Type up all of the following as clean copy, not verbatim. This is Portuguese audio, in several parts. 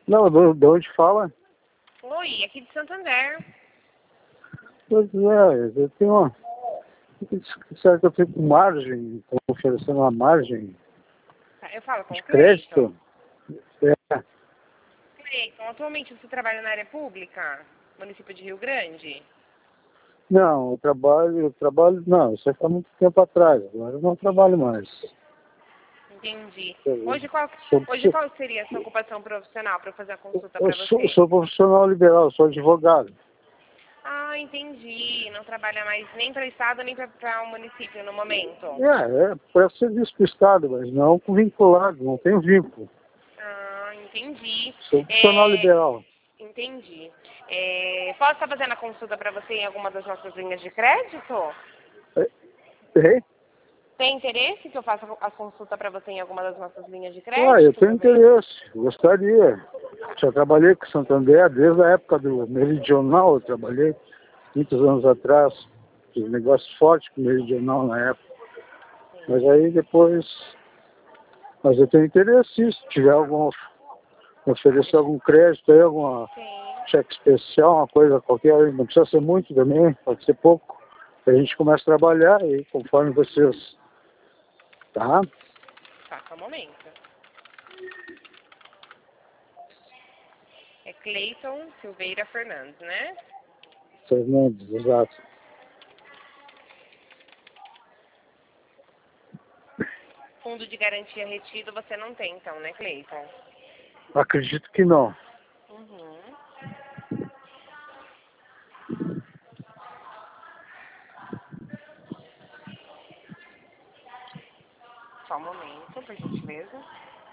Não, de onde fala? Oi, aqui de Santander. Pois é, eu tenho uma... Será que eu fico com margem? Estão oferecendo uma margem Eu falo com de o Cleiton. crédito? É. Cleiton, atualmente você trabalha na área pública? Município de Rio Grande? Não, não, isso foi há muito tempo atrás, agora eu não trabalho mais. Entendi. Eu Hoje qual sou, seria a sua ocupação profissional para eu fazer a consulta eu para sou, você? sou profissional liberal, sou advogado. Ah, entendi. Não trabalha mais nem para o Estado nem para o município no momento. Presto serviço para o Estado, mas não com vinculado, não tenho vínculo. Ah, entendi. Sou profissional liberal. Entendi. Posso estar fazendo a consulta para você em alguma das nossas linhas de crédito? É? Tem interesse que eu faça a consulta para você em alguma das nossas linhas de Eu crédito? tenho interesse, gostaria. Já trabalhei com Santander desde a época do Meridional, eu trabalhei muitos anos atrás. Fiz negócio forte com o Meridional na época. Mas aí depois... Mas eu tenho interesse, se tiver oferecer algum crédito aí, alguma Sim. cheque especial, uma coisa qualquer, não precisa ser muito também, pode ser pouco. A gente começa a trabalhar e conforme vocês, tá? Tá, só um momento. É Cleiton Silveira Fernandes, né? Fernandes, exato. Fundo de garantia retido você não tem, então, né, Cleiton? Acredito que não. Uhum. Só um momento, por gentileza.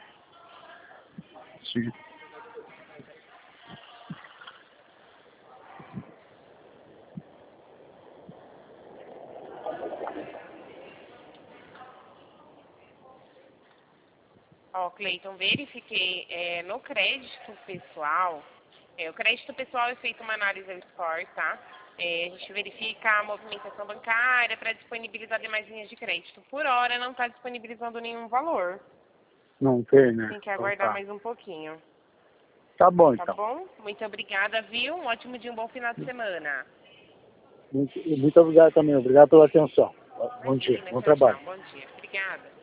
Sim. Ó, Cleiton, verifiquei no crédito pessoal. O crédito pessoal é feito uma análise ao score, tá? A gente verifica a movimentação bancária para disponibilizar demais linhas de crédito. Por hora não está disponibilizando nenhum valor. Não tem, né? Tem que Então aguardar tá. mais um pouquinho. Tá bom, Tá então. bom? Muito obrigada, viu? Um ótimo dia, um bom final de semana. Muito obrigado também. Obrigado pela atenção. Bom dia. Imagina, Bom tchau, trabalho. tchau. Bom dia. Obrigada.